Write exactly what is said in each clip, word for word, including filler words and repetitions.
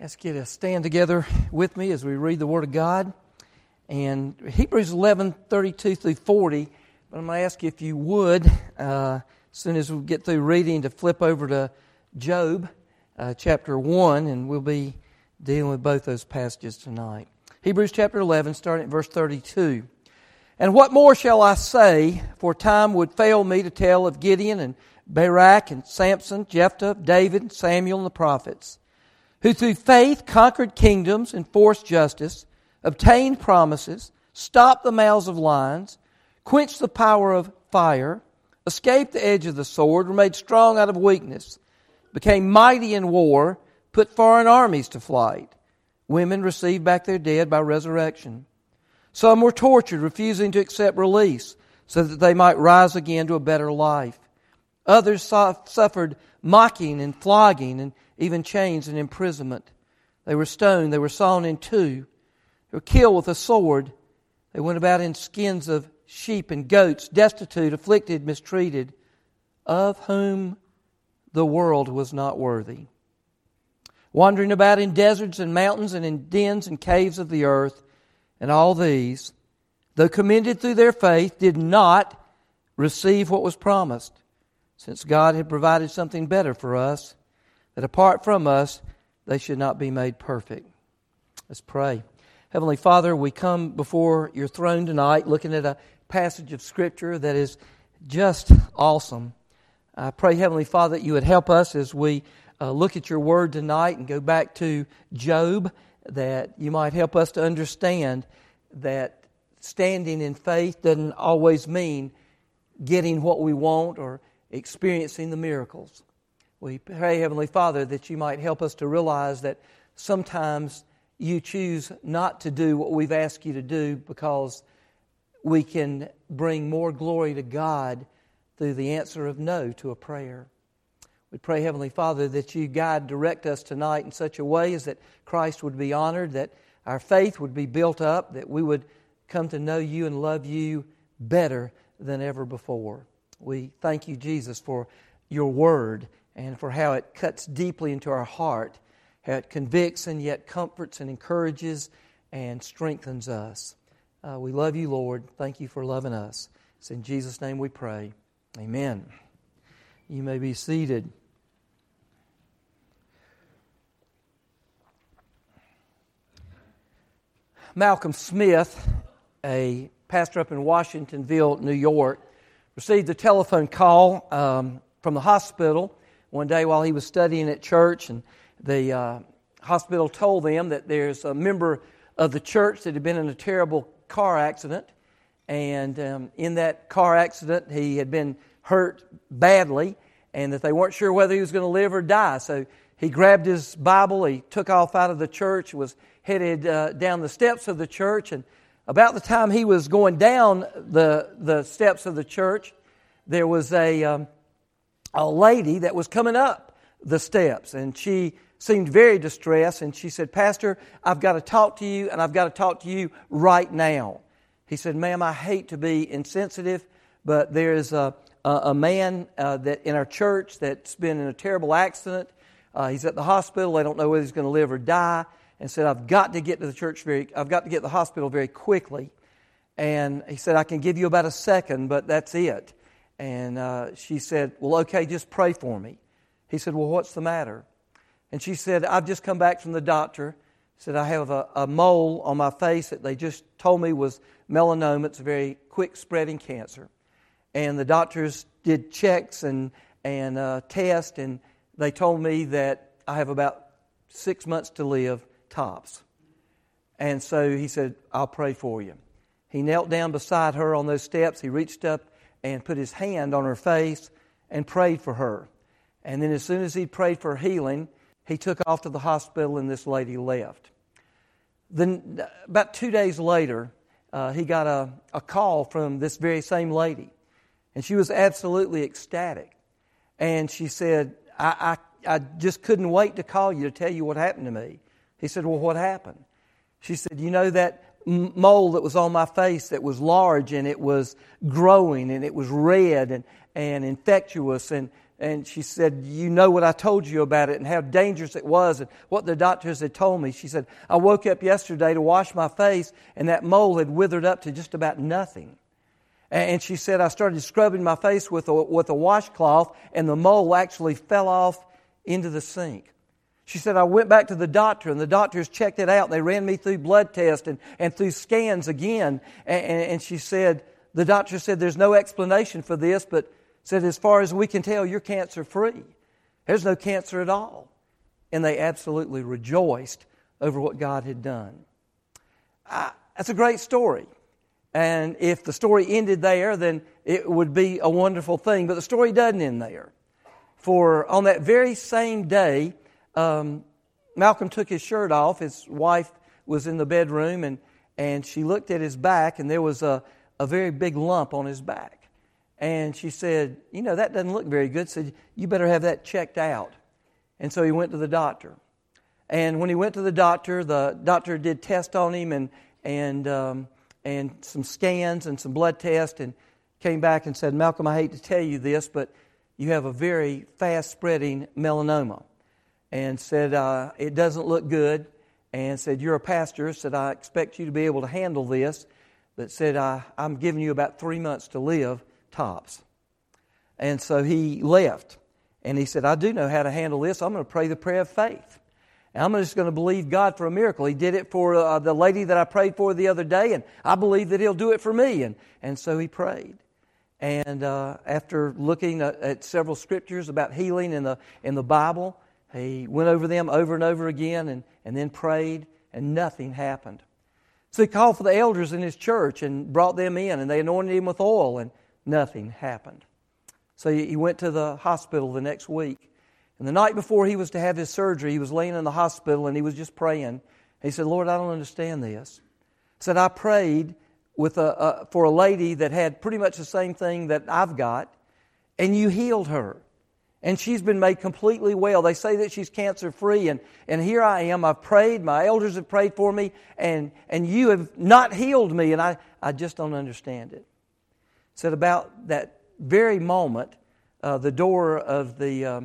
Ask you to stand together with me as we read the Word of God. And Hebrews eleven, thirty-two through forty. But I'm going to ask you if you would, uh, as soon as we get through reading, to flip over to Job uh, chapter one, and we'll be dealing with both those passages tonight. Hebrews chapter eleven, starting at verse thirty-two. And what more shall I say, for time would fail me to tell of Gideon and Barak and Samson, Jephthah, David, Samuel, and the prophets, who through faith conquered kingdoms, enforced justice, obtained promises, stopped the mouths of lions, quenched the power of fire, escaped the edge of the sword, were made strong out of weakness, became mighty in war, put foreign armies to flight. Women received back their dead by resurrection. Some were tortured, refusing to accept release, so that they might rise again to a better life. Others suffered mocking and flogging and even chains and imprisonment. They were stoned. They were sawn in two. They were killed with a sword. They went about in skins of sheep and goats, destitute, afflicted, mistreated, of whom the world was not worthy. Wandering about in deserts and mountains and in dens and caves of the earth, and all these, though commended through their faith, did not receive what was promised, since God had provided something better for us, that apart from us, they should not be made perfect. Let's pray. Heavenly Father, we come before your throne tonight looking at a passage of Scripture that is just awesome. I pray, Heavenly Father, that you would help us as we uh, look at your word tonight and go back to Job, that you might help us to understand that standing in faith doesn't always mean getting what we want or experiencing the miracles. We pray, Heavenly Father, that you might help us to realize that sometimes you choose not to do what we've asked you to do because we can bring more glory to God through the answer of no to a prayer. We pray, Heavenly Father, that you guide, direct us tonight in such a way as that Christ would be honored, that our faith would be built up, that we would come to know you and love you better than ever before. We thank you, Jesus, for your word and for how it cuts deeply into our heart, how it convicts and yet comforts and encourages and strengthens us. Uh, we love you, Lord. Thank you for loving us. It's in Jesus' name we pray. Amen. You may be seated. Malcolm Smith, a pastor up in Washingtonville, New York, received a telephone call um, from the hospital one day while he was studying at church, and the uh, hospital told them that there's a member of the church that had been in a terrible car accident, and um, in that car accident he had been hurt badly, and that they weren't sure whether he was going to live or die. So he grabbed his Bible, he took off out of the church, was headed uh, down the steps of the church, and about the time he was going down the the steps of the church, there was a um, a lady that was coming up the steps, and she seemed very distressed, and she said, "Pastor, I've got to talk to you, and I've got to talk to you right now." He said, "Ma'am, I hate to be insensitive, but there is a a, a man uh, that in our church that's been in a terrible accident. Uh, he's at the hospital. They don't know whether he's going to live or die." And said, "I've got to get to the church very, I've got to get to the hospital very quickly." And he said, "I can give you about a second, but that's it." And uh, she said, "Well, okay, just pray for me." He said, "Well, what's the matter?" And she said, "I've just come back from the doctor." Said, "I have a, a mole on my face that they just told me was melanoma. It's a very quick spreading cancer. And the doctors did checks and, and uh, tests, and they told me that I have about six months to live, tops." And so he said, "I'll pray for you." He knelt down beside her on those steps. He reached up and put his hand on her face and prayed for her. And then as soon as he prayed for healing, he took off to the hospital and this lady left. Then about two days later, uh, he got a, a call from this very same lady. And she was absolutely ecstatic. And she said, I, I, I just couldn't wait to call you to tell you what happened to me." He said, "Well, what happened?" She said, "You know that mole that was on my face that was large and it was growing and it was red and, and infectious, and and she said, you know what I told you about it and how dangerous it was and what the doctors had told me. She said, I woke up yesterday to wash my face and that mole had withered up to just about nothing. And she said, I started scrubbing my face with a, with a washcloth and the mole actually fell off into the sink. She said, I went back to the doctor and the doctors checked it out. They ran me through blood tests and, and through scans again. And, and she said, the doctor said, there's no explanation for this, but said, as far as we can tell, you're cancer-free. There's no cancer at all. And they absolutely rejoiced over what God had done. I, that's a great story. And if the story ended there, then it would be a wonderful thing. But the story doesn't end there. For on that very same day, um, Malcolm took his shirt off. His wife was in the bedroom, and, and she looked at his back, and there was a, a very big lump on his back. And she said, you know, that doesn't look very good. Said, you better have that checked out. And so he went to the doctor. And when he went to the doctor, the doctor did tests on him and and um, and some scans and some blood tests and came back and said, Malcolm, I hate to tell you this, but you have a very fast-spreading melanoma. And said, uh, it doesn't look good. And said, you're a pastor. Said, I expect you to be able to handle this. But said, I, I'm giving you about three months to live. Tops. And so he left. And he said, I do know how to handle this. I'm going to pray the prayer of faith. And I'm just going to believe God for a miracle. He did it for uh, the lady that I prayed for the other day, and I believe that He'll do it for me. And, and so he prayed. And uh, after looking at, at several scriptures about healing in the in the Bible, he went over them over and over again and, and then prayed, and nothing happened. So he called for the elders in his church and brought them in, and they anointed him with oil, and nothing happened. So he went to the hospital the next week. And the night before he was to have his surgery, he was laying in the hospital and he was just praying. He said, Lord, I don't understand this. He said, I prayed with a, a, for a lady that had pretty much the same thing that I've got, and you healed her. And she's been made completely well. They say that she's cancer-free, and, and here I am. I've prayed. My elders have prayed for me, and, and you have not healed me, and I, I just don't understand it. Said about that very moment, uh, the door of the um,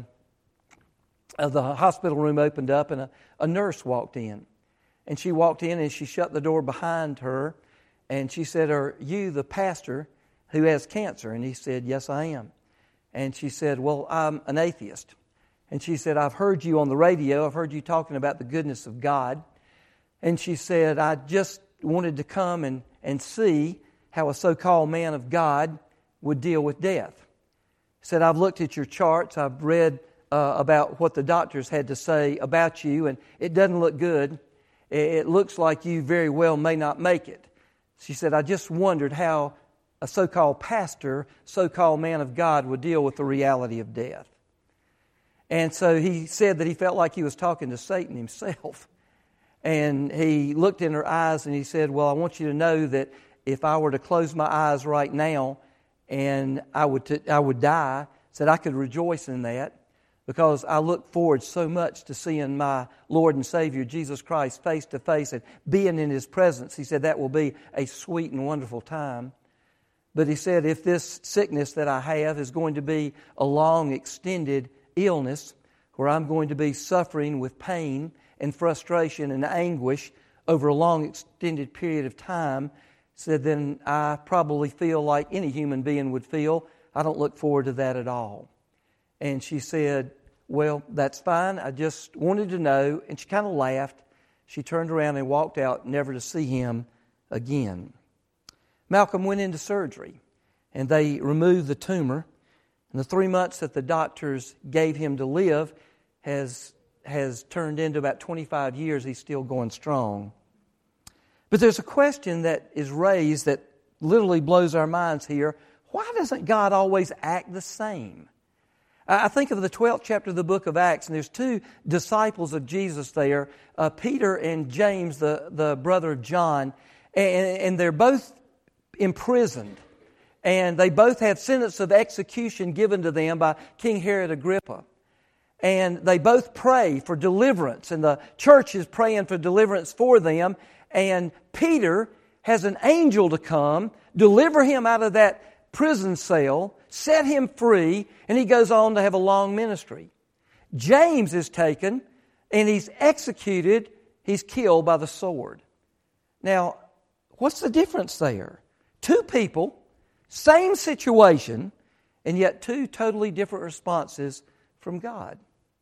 of the hospital room opened up, and a, a nurse walked in. And she walked in, and she shut the door behind her, and she said, are you the pastor who has cancer? And he said, yes, I am. And she said, well, I'm an atheist. And she said, I've heard you on the radio. I've heard you talking about the goodness of God. And she said, I just wanted to come and, and see how a so-called man of God would deal with death. Said, I've looked at your charts. I've read uh, about what the doctors had to say about you, and it doesn't look good. It looks like you very well may not make it. She said, I just wondered how a so-called pastor, so-called man of God would deal with the reality of death. And so he said that he felt like he was talking to Satan himself. And he looked in her eyes and he said, well, I want you to know that if I were to close my eyes right now and I would t- I would die, said I could rejoice in that because I look forward so much to seeing my Lord and Savior Jesus Christ face to face and being in His presence. He said that will be a sweet and wonderful time. But he said if this sickness that I have is going to be a long, extended illness where I'm going to be suffering with pain and frustration and anguish over a long, extended period of time, said, then I probably feel like any human being would feel. I don't look forward to that at all. And she said, well, that's fine. I just wanted to know. And she kind of laughed. She turned around and walked out, never to see him again. Malcolm went into surgery, and they removed the tumor. And the three months that the doctors gave him to live has, has turned into about twenty-five years. He's still going strong. But there's a question that is raised that literally blows our minds here. Why doesn't God always act the same? I think of the twelfth chapter of the book of Acts, and there's two disciples of Jesus there, uh, Peter and James, the, the brother of John, and, and they're both imprisoned. And they both had sentence of execution given to them by King Herod Agrippa. And they both pray for deliverance, and the church is praying for deliverance for them. And Peter has an angel to come, deliver him out of that prison cell, set him free, and he goes on to have a long ministry. James is taken, and he's executed, he's killed by the sword. Now, what's the difference there? Two people, same situation, and yet two totally different responses from God.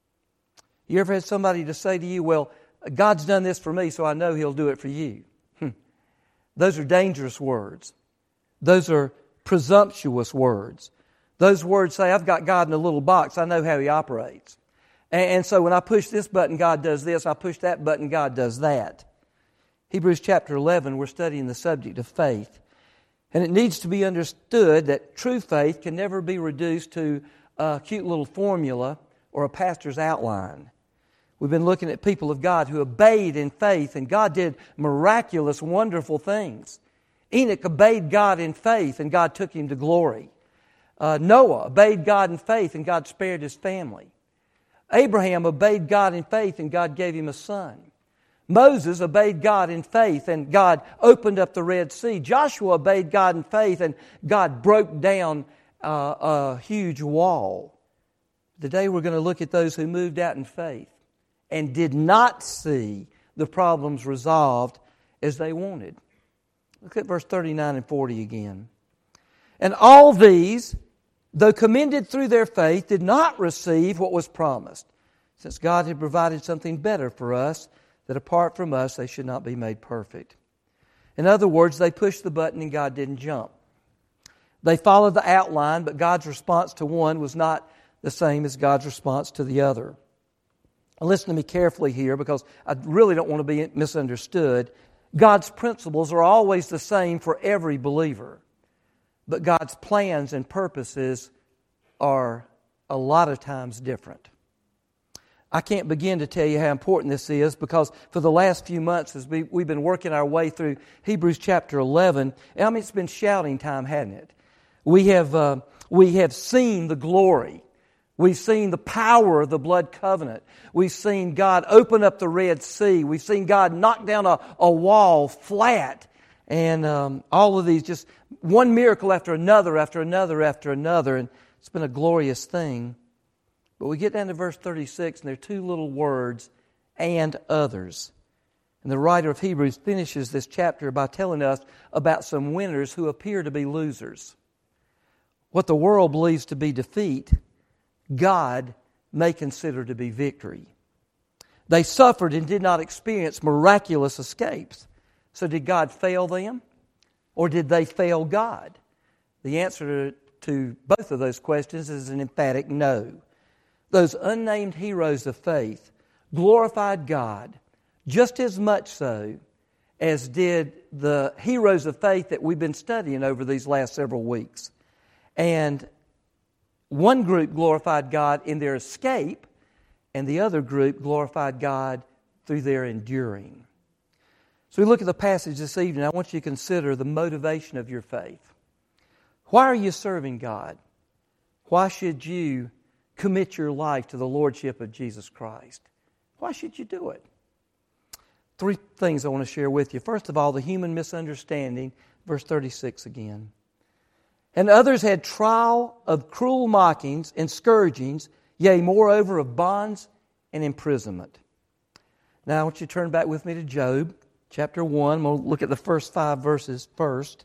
You ever had somebody to say to you, well, God's done this for me, so I know He'll do it for you? Hmm. Those are dangerous words. Those are presumptuous words. Those words say, I've got God in a little box. I know how He operates. And, and so when I push this button, God does this. I push that button, God does that. Hebrews chapter eleven, we're studying the subject of faith. And it needs to be understood that true faith can never be reduced to a cute little formula or a pastor's outline. We've been looking at people of God who obeyed in faith, and God did miraculous, wonderful things. Enoch obeyed God in faith, and God took him to glory. Uh, Noah obeyed God in faith, and God spared his family. Abraham obeyed God in faith, and God gave him a son. Moses obeyed God in faith, and God opened up the Red Sea. Joshua obeyed God in faith, and God broke down uh, a huge wall. Today we're going to look at those who moved out in faith and did not see the problems resolved as they wanted. Look at verse thirty-nine and forty again. And all these, though commended through their faith, did not receive what was promised, since God had provided something better for us, that apart from us they should not be made perfect. In other words, they pushed the button and God didn't jump. They followed the outline, but God's response to one was not the same as God's response to the other. Now listen to me carefully here, because I really don't want to be misunderstood. God's principles are always the same for every believer, but God's plans and purposes are a lot of times different. I can't begin to tell you how important this is, because for the last few months as we, we've been working our way through Hebrews chapter eleven, I mean, it's been shouting time, hasn't it? We have, uh, we have seen the glory. We've seen the power of the blood covenant. We've seen God open up the Red Sea. We've seen God knock down a, a wall flat. And um, all of these, just one miracle after another, after another, after another. And it's been a glorious thing. But we get down to verse thirty-six, and there are two little words, and others. And the writer of Hebrews finishes this chapter by telling us about some winners who appear to be losers. What the world believes to be defeat, God may consider to be victory. They suffered and did not experience miraculous escapes. So did God fail them? Or did they fail God? The answer to both of those questions is an emphatic no. Those unnamed heroes of faith glorified God just as much so as did the heroes of faith that we've been studying over these last several weeks. And one group glorified God in their escape, and the other group glorified God through their enduring. So we look at the passage this evening. I want you to consider the motivation of your faith. Why are you serving God? Why should you commit your life to the Lordship of Jesus Christ? Why should you do it? Three things I want to share with you. First of all, the human misunderstanding, verse thirty-six again. And others had trial of cruel mockings and scourgings, yea, moreover of bonds and imprisonment. Now I want you to turn back with me to Job, chapter one. I'm going to look at the first five verses first.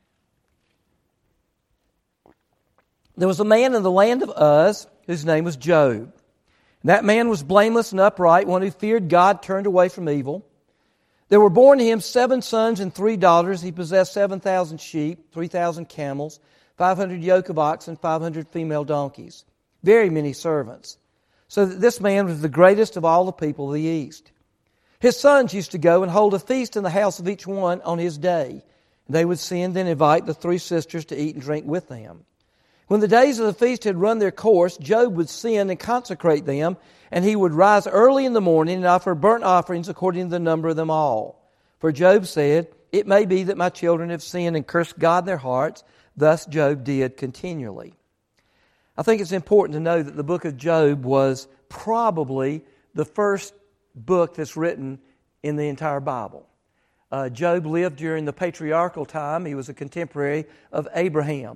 There was a man in the land of Uz whose name was Job. And that man was blameless and upright, one who feared God, turned away from evil. There were born to him seven sons and three daughters. He possessed seven thousand sheep, three thousand camels, five hundred yoke of oxen, five hundred female donkeys, very many servants. So that this man was the greatest of all the people of the east. His sons used to go and hold a feast in the house of each one on his day. They would send and invite the three sisters to eat and drink with them. When the days of the feast had run their course, Job would sin and consecrate them, and he would rise early in the morning and offer burnt offerings according to the number of them all. For Job said, "It may be that my children have sinned and cursed God in their hearts." Thus Job did continually. I think it's important to know that the book of Job was probably the first book that's written in the entire Bible. Uh, Job lived during the patriarchal time. He was a contemporary of Abraham.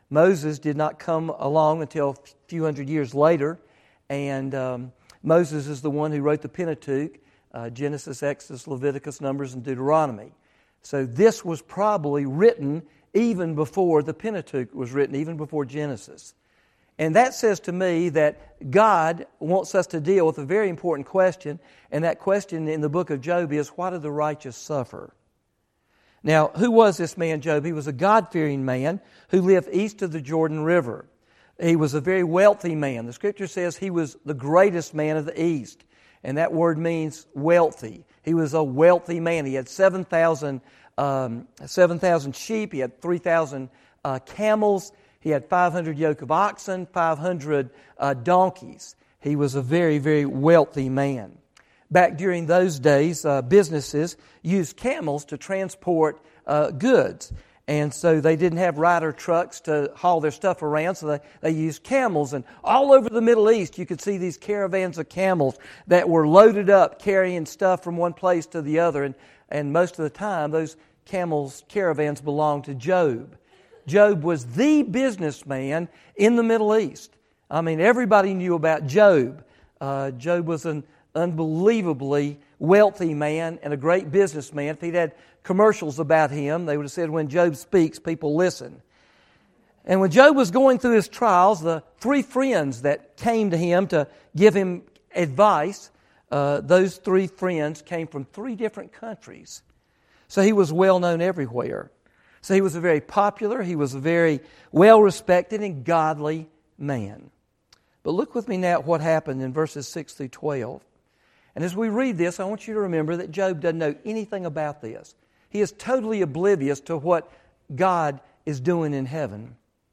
Moses did not come along until a few hundred years later, and um, Moses is the one who wrote the Pentateuch, uh, Genesis, Exodus, Leviticus, Numbers, and Deuteronomy. So this was probably written even before the Pentateuch was written, even before Genesis. And that says to me that God wants us to deal with a very important question, and that question in the book of Job is, why do the righteous suffer? Now, who was this man, Job? He was a God-fearing man who lived east of the Jordan River. He was a very wealthy man. The Scripture says he was the greatest man of the East, and that word means wealthy. He was a wealthy man. He had seven thousand um, seven thousand sheep. He had three thousand uh, camels. He had five hundred yoke of oxen, five hundred uh, donkeys. He was a very, very wealthy man. Back during those days, uh, businesses used camels to transport uh, goods. And so they didn't have rider trucks to haul their stuff around, so they, they used camels. And all over the Middle East, you could see these caravans of camels that were loaded up, carrying stuff from one place to the other. And, and most of the time, those camels' caravans belonged to Job. Job was the businessman in the Middle East. I mean, everybody knew about Job. Uh, Job was an unbelievably wealthy man and a great businessman. If he'd had commercials about him, they would have said, when Job speaks, people listen. And when Job was going through his trials, the three friends that came to him to give him advice, uh, those three friends came from three different countries. So he was well known everywhere. So he was a very popular, he was a very well-respected and godly man. But look with me now at what happened in verses six through twelve. And as we read this, I want you to remember that Job doesn't know anything about this. He is totally oblivious to what God is doing in heaven.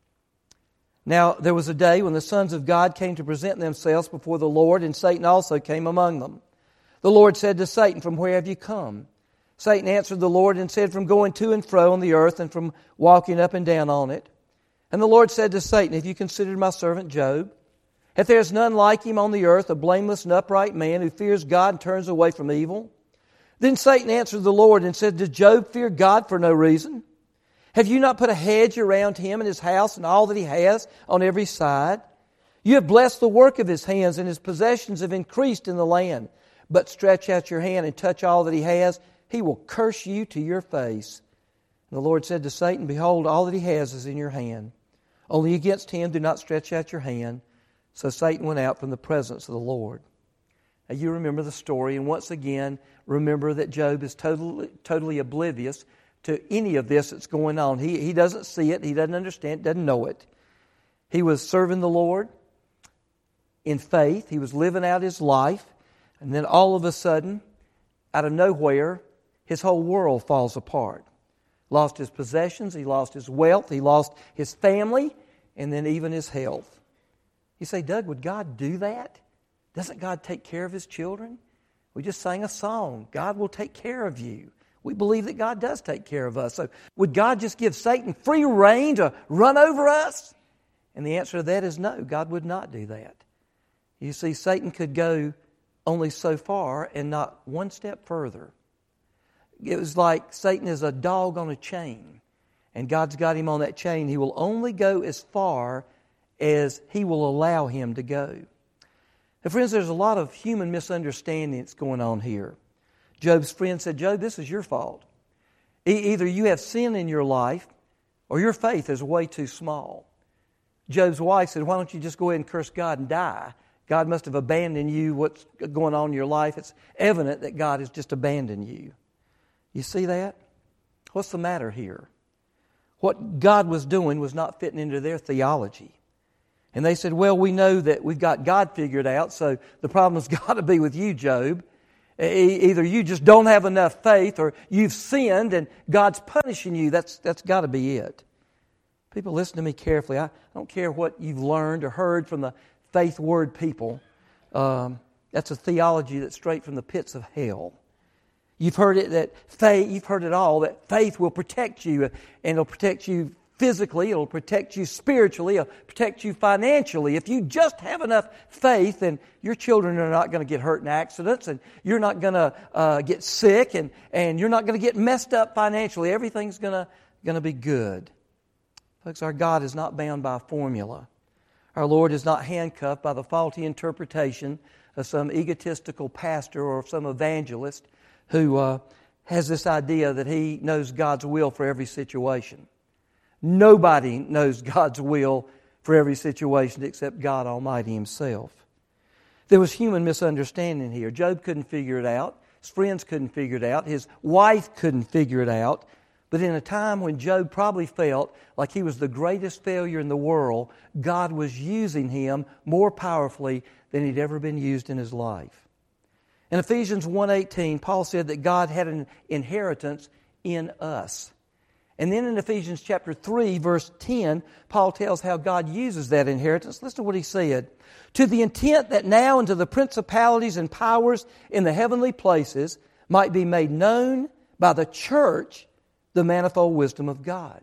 Now, there was a day when the sons of God came to present themselves before the Lord, and Satan also came among them. The Lord said to Satan, "From where have you come?" Satan answered the Lord and said, "From going to and fro on the earth and from walking up and down on it." And the Lord said to Satan, "Have you considered my servant Job? If there is none like him on the earth, a blameless and upright man who fears God and turns away from evil?" Then Satan answered the Lord and said, "Does Job fear God for no reason? Have you not put a hedge around him and his house and all that he has on every side? You have blessed the work of his hands, and his possessions have increased in the land. But stretch out your hand and touch all that he has, he will curse you to your face." And the Lord said to Satan, "Behold, all that he has is in your hand. Only against him do not stretch out your hand." So Satan went out from the presence of the Lord. Now you remember the story, and once again, remember that Job is totally, totally oblivious to any of this that's going on. He, he doesn't see it, he doesn't understand, doesn't know it. He was serving the Lord in faith, he was living out his life, and then all of a sudden, out of nowhere, his whole world falls apart. Lost his possessions, he lost his wealth, he lost his family, and then even his health. You say, "Doug, would God do that? Doesn't God take care of His children?" We just sang a song, "God will take care of you." We believe that God does take care of us. So would God just give Satan free rein to run over us? And the answer to that is no, God would not do that. You see, Satan could go only so far and not one step further. It was like Satan is a dog on a chain, and God's got him on that chain. He will only go as far as He will allow him to go. Now, friends, there's a lot of human misunderstanding that's going on here. Job's friend said, "Job, this is your fault. E- either you have sin in your life or your faith is way too small." Job's wife said, "Why don't you just go ahead and curse God and die? God must have abandoned you. What's going on in your life? It's evident that God has just abandoned you." You see that? What's the matter here? What God was doing was not fitting into their theology. And they said, "Well, we know that we've got God figured out, so the problem's got to be with you, Job. Either you just don't have enough faith or you've sinned and God's punishing you. That's that's got to be it." People, listen to me carefully. I don't care what you've learned or heard from the faith word people. Um, that's a theology that's straight from the pits of hell. You've heard it that faith, you've heard it all, that faith will protect you, and it'll protect you physically, it'll protect you spiritually, it'll protect you financially. If you just have enough faith, then your children are not going to get hurt in accidents, and you're not going to uh, get sick, and, and you're not going to get messed up financially. Everything's going to going to be good. Folks, our God is not bound by a formula. Our Lord is not handcuffed by the faulty interpretation of some egotistical pastor or some evangelist who uh, has this idea that he knows God's will for every situation. Nobody knows God's will for every situation except God Almighty Himself. There was human misunderstanding here. Job couldn't figure it out. His friends couldn't figure it out. His wife couldn't figure it out. But in a time when Job probably felt like he was the greatest failure in the world, God was using him more powerfully than he'd ever been used in his life. In Ephesians one eighteen, Paul said that God had an inheritance in us. And then in Ephesians chapter three, verse ten, Paul tells how God uses that inheritance. Listen to what he said. To the intent that now unto the principalities and powers in the heavenly places might be made known by the church the manifold wisdom of God.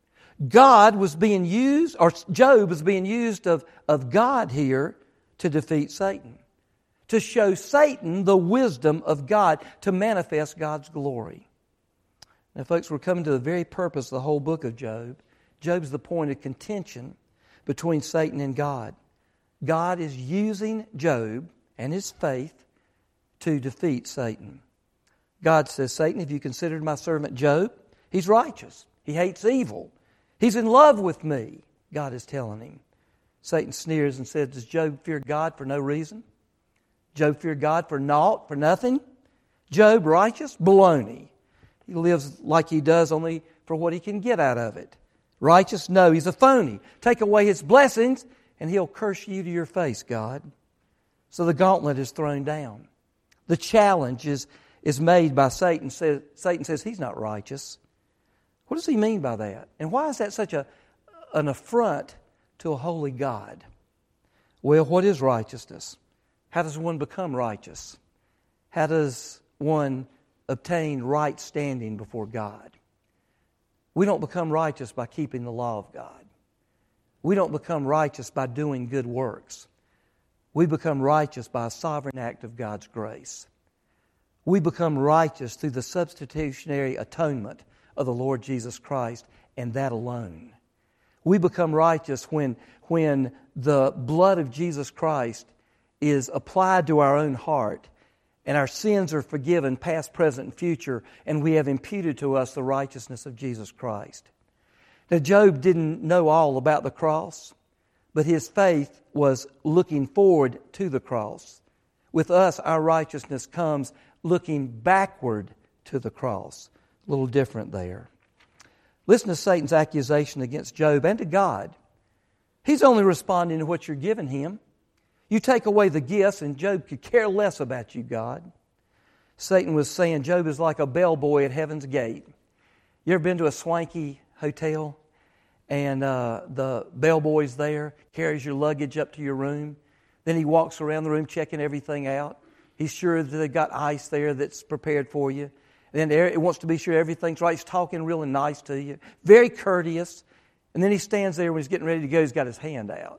God was being used, or Job was being used of, of God here to defeat Satan. To show Satan the wisdom of God, to manifest God's glory. Now, folks, we're coming to the very purpose of the whole book of Job. Job's the point of contention between Satan and God. God is using Job and his faith to defeat Satan. God says, Satan, have you considered my servant Job? He's righteous. He hates evil. He's in love with me, God is telling him. Satan sneers and says, does Job fear God for no reason? Job fear God for naught, for nothing? Job righteous? Baloney. He lives like he does only for what he can get out of it. Righteous? No, he's a phony. Take away his blessings and he'll curse you to your face, God. So the gauntlet is thrown down. The challenge is, is made by Satan. Satan says he's not righteous. What does he mean by that? And why is that such a, an affront to a holy God? Well, what is righteousness? How does one become righteous? How does one obtain right standing before God? We don't become righteous by keeping the law of God. We don't become righteous by doing good works. We become righteous by a sovereign act of God's grace. We become righteous through the substitutionary atonement of the Lord Jesus Christ, and that alone. We become righteous when, when the blood of Jesus Christ is applied to our own heart, and our sins are forgiven, past, present, and future, and we have imputed to us the righteousness of Jesus Christ. Now, Job didn't know all about the cross, but his faith was looking forward to the cross. With us, our righteousness comes looking backward to the cross. A little different there. Listen to Satan's accusation against Job and to God. He's only responding to what you're giving him. You take away the gifts and Job could care less about you, God. Satan was saying Job is like a bellboy at heaven's gate. You ever been to a swanky hotel and uh, the bellboy's there, carries your luggage up to your room. Then he walks around the room checking everything out. He's sure that they've got ice there that's prepared for you. And then he wants to be sure everything's right. He's talking really nice to you. Very courteous. And then he stands there when he's getting ready to go. He's got his hand out.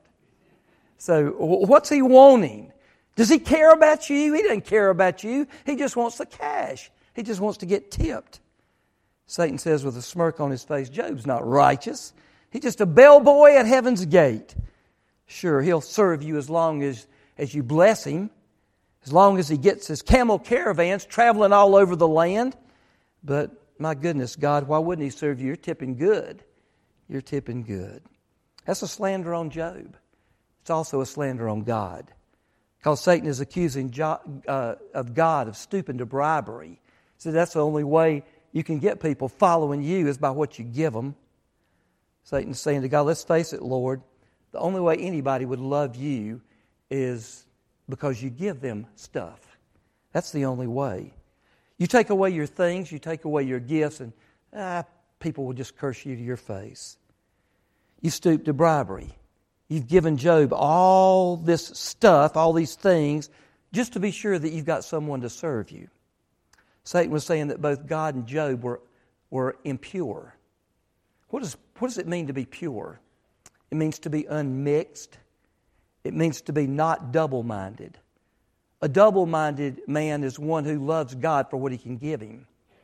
So what's he wanting? Does he care about you? He doesn't care about you. He just wants the cash. He just wants to get tipped. Satan says with a smirk on his face, Job's not righteous. He's just a bellboy at heaven's gate. Sure, he'll serve you as long as, as you bless him. As long as he gets his camel caravans traveling all over the land. But my goodness, God, why wouldn't he serve you? You're tipping good. You're tipping good. That's a slander on Job. It's also a slander on God. Because Satan is accusing jo- uh, of God of stooping to bribery. So that's the only way you can get people following you is by what you give them. Satan's saying to God, let's face it, Lord, the only way anybody would love you is because you give them stuff. That's the only way. You take away your things, you take away your gifts, and ah, people will just curse you to your face. You stoop to bribery. You've given Job all this stuff, all these things, just to be sure that you've got someone to serve you. Satan was saying that both God and Job were, were impure. What does, what does it mean to be pure? It means to be unmixed. It means to be not double-minded. A double-minded man is one who loves God for what he can give him.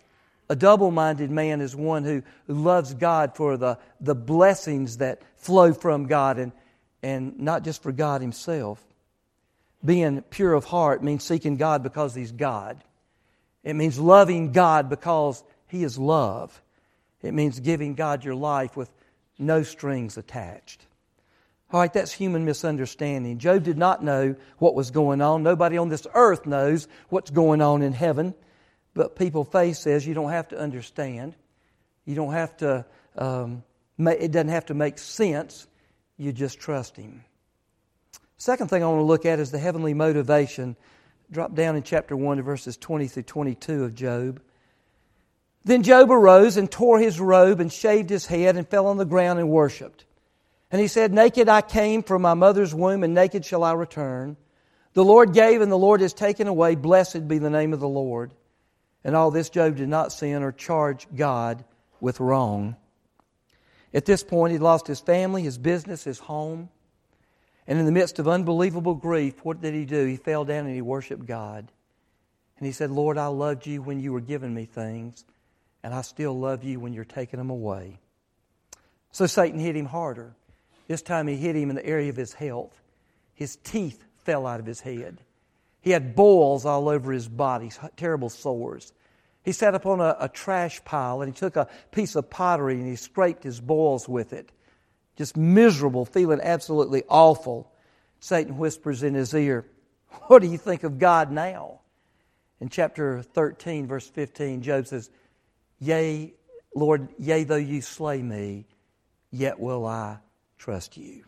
A double-minded man is one who, who loves God for the, the blessings that flow from God and, and not just for God Himself. Being pure of heart means seeking God because He's God. It means loving God because He is love. It means giving God your life with no strings attached. All right, that's human misunderstanding. Job did not know what was going on. Nobody on this earth knows what's going on in heaven. But people faith says you don't have to understand. You don't have to, um, it doesn't have to make sense. You just trust Him. Second thing I want to look at is the heavenly motivation. Drop down in chapter one to verses twenty through twenty-two of Job. Then Job arose and tore his robe and shaved his head and fell on the ground and worshipped. And he said, Naked I came from my mother's womb, and naked shall I return. The Lord gave, and the Lord has taken away. Blessed be the name of the Lord. And all this Job did not sin or charge God with wrong. At this point, he'd lost his family, his business, his home. And in the midst of unbelievable grief, what did he do? He fell down and he worshiped God. And he said, Lord, I loved you when you were giving me things, and I still love you when you're taking them away. So Satan hit him harder. This time he hit him in the area of his health. His teeth fell out of his head. He had boils all over his body, terrible sores. He sat up on a, a trash pile and he took a piece of pottery and he scraped his boils with it. Just miserable, feeling absolutely awful. Satan whispers in his ear, What do you think of God now? In chapter thirteen, verse fifteen, Job says, Yea, Lord, yea, though you slay me, yet will I trust you.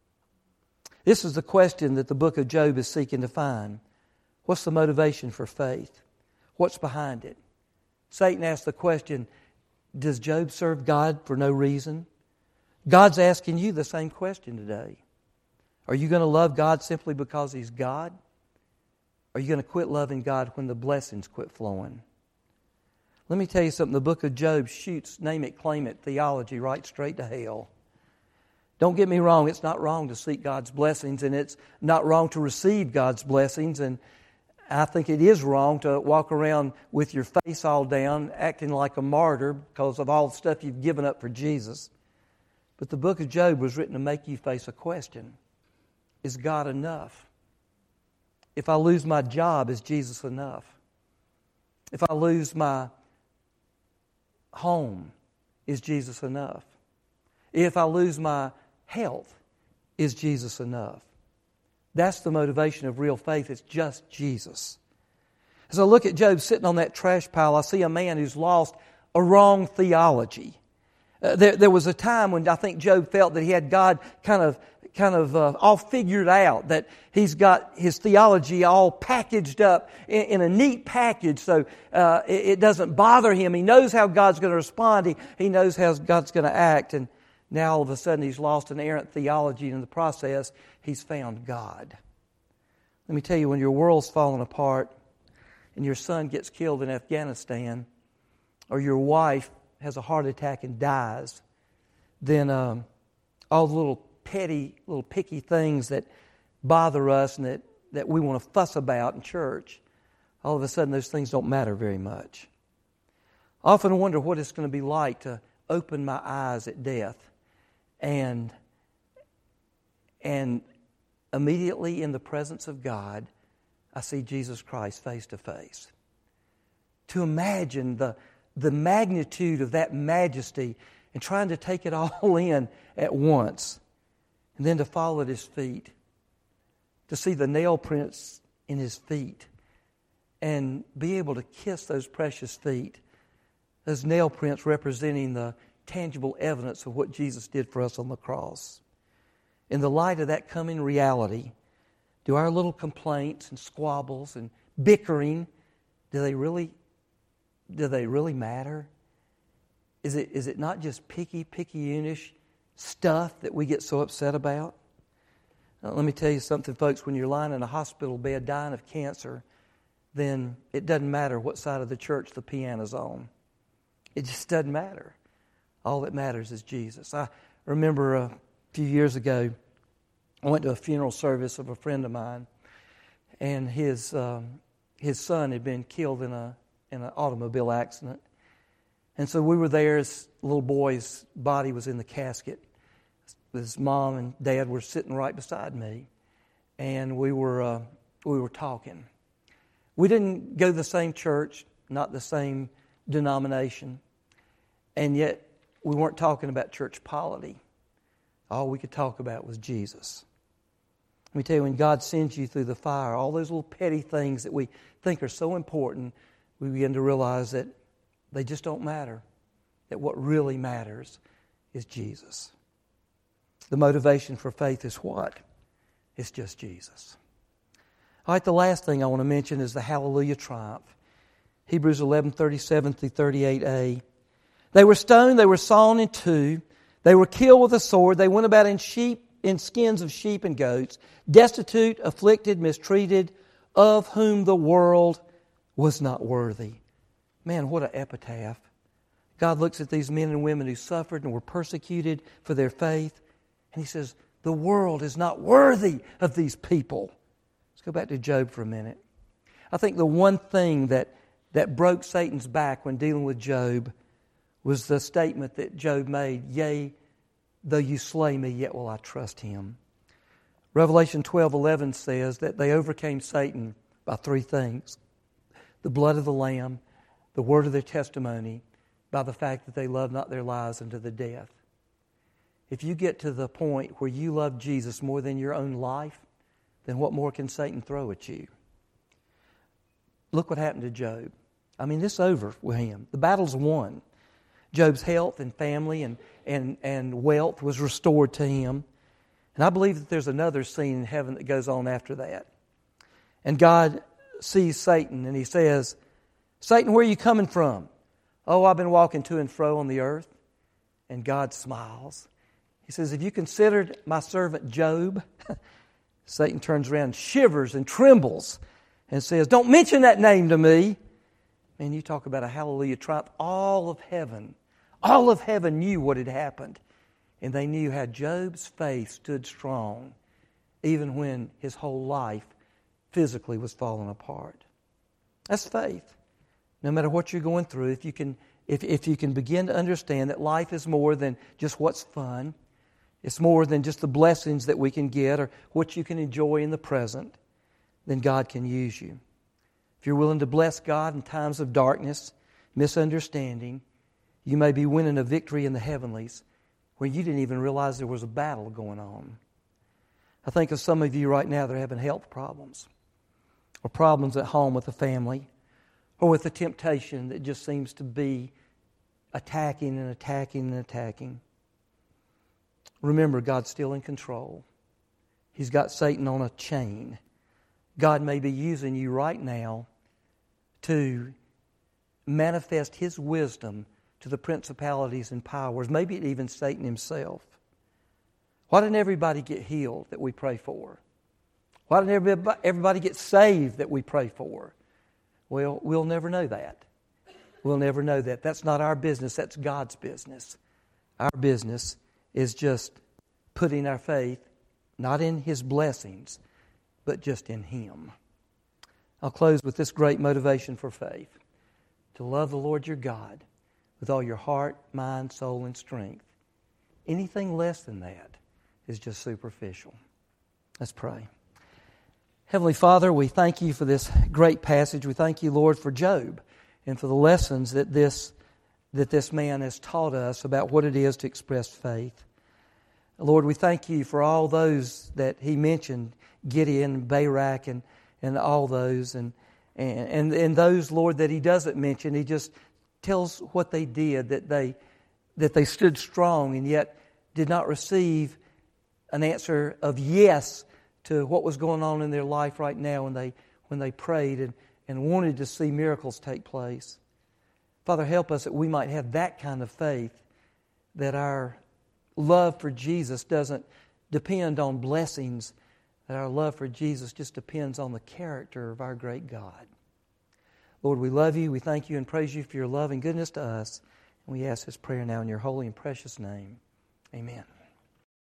This is the question that the book of Job is seeking to find. What's the motivation for faith? What's behind it? Satan asked the question, does Job serve God for no reason? God's asking you the same question today. Are you going to love God simply because He's God? Are you going to quit loving God when the blessings quit flowing? Let me tell you something. The book of Job shoots name it, claim it theology right straight to hell. Don't get me wrong. It's not wrong to seek God's blessings, and it's not wrong to receive God's blessings. And I think it is wrong to walk around with your face all down, acting like a martyr because of all the stuff you've given up for Jesus. But the book of Job was written to make you face a question. Is God enough? If I lose my job, is Jesus enough? If I lose my home, is Jesus enough? If I lose my health, is Jesus enough? That's the motivation of real faith. It's just Jesus. As I look at Job sitting on that trash pile, I see a man who's lost a wrong theology. Uh, there, there was a time when I think Job felt that he had God kind of kind of uh, all figured out, that he's got his theology all packaged up in, in a neat package so uh, it, it doesn't bother him. He knows how God's going to respond. He, he knows how God's going to act. And now all of a sudden he's lost an errant theology, and in the process he's found God. Let me tell you, when your world's falling apart and your son gets killed in Afghanistan, or your wife has a heart attack and dies, then um, all the little petty, little picky things that bother us and that, that we want to fuss about in church, all of a sudden those things don't matter very much. I often wonder what it's going to be like to open my eyes at death and, and immediately in the presence of God, I see Jesus Christ face to face. To imagine the, the magnitude of that majesty and trying to take it all in at once. And then to fall at His feet, to see the nail prints in His feet, and be able to kiss those precious feet, those nail prints representing the tangible evidence of what Jesus did for us on the cross. In the light of that coming reality, do our little complaints and squabbles and bickering, do they really, do they really matter? Is it, is it not just picky, picayunish stuff that we get so upset about? Now, let me tell you something, folks. When you're lying in a hospital bed dying of cancer, then it doesn't matter what side of the church the piano's on. It just doesn't matter. All that matters is Jesus. I remember a few years ago, I went to a funeral service of a friend of mine, and his um, his son had been killed in a in an automobile accident. And so we were there. His little boy's body was in the casket. His mom and dad were sitting right beside me, and we were uh, we were talking. We didn't go to the same church, not the same denomination, and yet we weren't talking about church polity. All we could talk about was Jesus. Let me tell you, when God sends you through the fire, all those little petty things that we think are so important, we begin to realize that they just don't matter. That what really matters is Jesus. The motivation for faith is what? It's just Jesus. All right, the last thing I want to mention is the hallelujah triumph. Hebrews eleven, thirty-seven through thirty-eight a. They were stoned, they were sawn in two, they were killed with a sword, they went about in sheep, in skins of sheep and goats, destitute, afflicted, mistreated, of whom the world was not worthy. Man, what an epitaph. God looks at these men and women who suffered and were persecuted for their faith, and He says, the world is not worthy of these people. Let's go back to Job for a minute. I think the one thing that, that broke Satan's back when dealing with Job was the statement that Job made, yea, though you slay me, yet will I trust Him. Revelation twelve eleven says that they overcame Satan by three things. The blood of the Lamb, the word of their testimony, by the fact that they loved not their lives unto the death. If you get to the point where you love Jesus more than your own life, then what more can Satan throw at you? Look what happened to Job. I mean, this is over with him. The battle's won. Job's health and family and, and, and wealth was restored to him. And I believe that there's another scene in heaven that goes on after that. And God sees Satan and He says, Satan, where are you coming from? Oh, I've been walking to and fro on the earth. And God smiles. He says, have you considered my servant Job? Satan turns around, shivers and trembles and says, don't mention that name to me. Man, you talk about a hallelujah triumph. All of heaven, all of heaven knew what had happened. And they knew how Job's faith stood strong even when his whole life physically was falling apart. That's faith. No matter what you're going through, if you can, if, if you can begin to understand that life is more than just what's fun, it's more than just the blessings that we can get or what you can enjoy in the present, then God can use you. If you're willing to bless God in times of darkness, misunderstanding, you may be winning a victory in the heavenlies where you didn't even realize there was a battle going on. I think of some of you right now that are having health problems or problems at home with the family or with the temptation that just seems to be attacking and attacking and attacking. Remember, God's still in control. He's got Satan on a chain. God may be using you right now to manifest His wisdom to the principalities and powers, maybe even Satan himself. Why didn't everybody get healed that we pray for? Why didn't everybody, everybody get saved that we pray for? Well, we'll never know that. We'll never know that. That's not our business. That's God's business. Our business is just putting our faith not in His blessings, but just in Him. I'll close with this great motivation for faith. To love the Lord your God with all your heart, mind, soul, and strength. Anything less than that is just superficial. Let's pray. Heavenly Father, we thank You for this great passage. We thank You, Lord, for Job and for the lessons that this, that this man has taught us about what it is to express faith. Lord, we thank You for all those that he mentioned, Gideon, Barak, and, and all those. And, and, and those, Lord, that he doesn't mention, he just tells what they did, that they, that they stood strong and yet did not receive an answer of yes to what was going on in their life right now when they, when they prayed and, and wanted to see miracles take place. Father, help us that we might have that kind of faith, that our love for Jesus doesn't depend on blessings, that our love for Jesus just depends on the character of our great God. Lord, we love You, we thank You and praise You for Your love and goodness to us. And we ask this prayer now in Your holy and precious name. Amen.